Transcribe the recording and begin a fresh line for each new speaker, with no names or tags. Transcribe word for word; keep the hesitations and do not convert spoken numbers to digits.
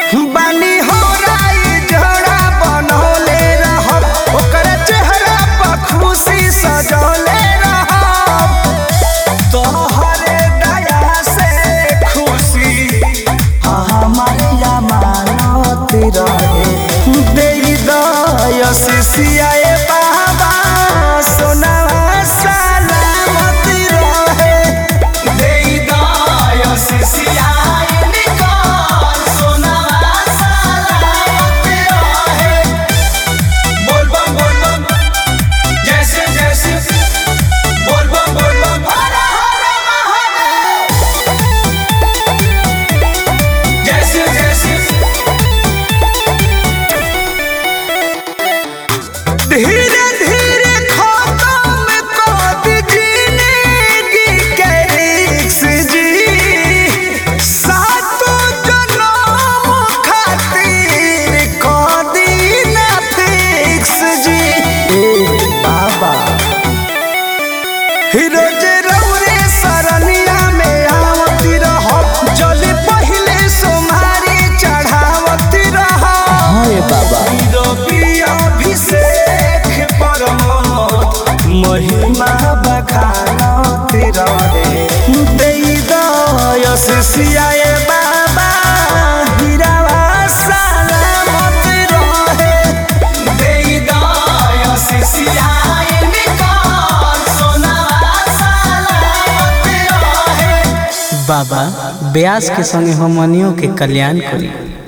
बानी हो राई जड़ा बनौले रहब, ओकरा चेहरा पर खुशी सजौले रहब। तोहरे दया से खुशी हमारे जमानत रहे। देई दया सिसियाए बाबा सोनावा सलामत रहे। देई दया सिसियाए निकाल सोनावा सलामत रहे। बोल बम बोल बम जैसे जैसे बोल बम बोल बम हर हर महादेव जैसे जैसे। धीरे धीरे खत्म कर जिंदगी के रिस्क जी, सातों जन्म खातिर कर दी ना फिक्स जी। ए बाबा रोज रौरे सरनिया में आवती रहब, जल्दी पहले सोमारी चढ़ावती रहब। हाय बाबा अभिषेक महिमा बखानत रहे। देई दया सिसियाए बाबा हीरावा सलामत रहे। देई दया सिसियाए निकाल सोनावा सलामत रहे।
बाबा ब्यास के संगे हमनियों के कल्याण करी।